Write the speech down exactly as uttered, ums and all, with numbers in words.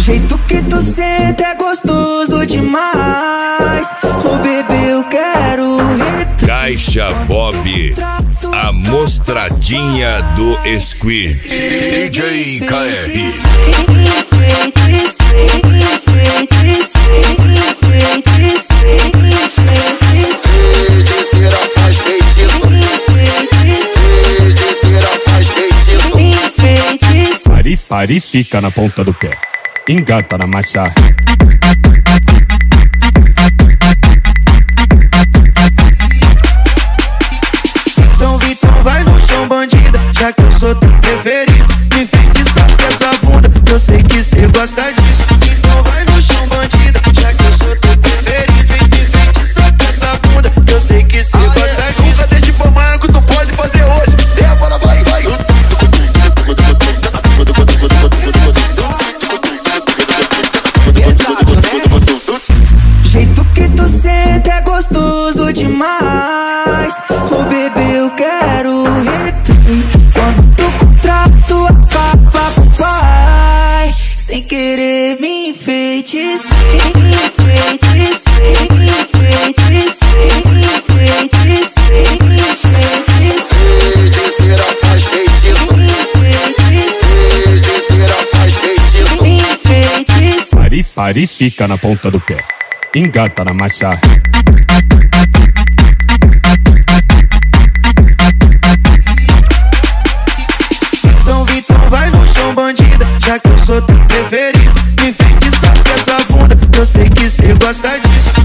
jeito que tu senta é gostoso demais. Ô bebê, eu quero repetir. Caixa Bob, a mostradinha do Squid. D J K R. Pari, pari, fica na ponta do pé, engata na marcha. Então Vitão vai no chão, bandida, já que eu sou teu preferido. Me enfeitiçar com essa bunda, eu sei que cê gosta disso. Então vai no chão, bandida, já que eu sou teu preferido. Me enfeitiçar com essa bunda, eu sei que cê gosta disso. Nunca deixe pra amanhã que tu pode fazer hoje. E agora vai, vai. Jeito que tu senta é gostoso demais. Ô bebê, eu quero repetir. Quando tu contrato acaba com o pai, sem querer me enfeitiçar, me enfeitiçar, me enfeitiçar, me enfeitiçar, me enfeitiçar. Feiticeira faz feitiço. Me enfeitiçar, Feiticeira faz feitiço. me enfeitiçar. Pari, pari, fica na ponta do pé, engata na marcha. Então Vitão vai no chão, bandida, já que eu sou teu preferido. Me enfeitiçar com essa bunda, eu sei que cê gosta disso.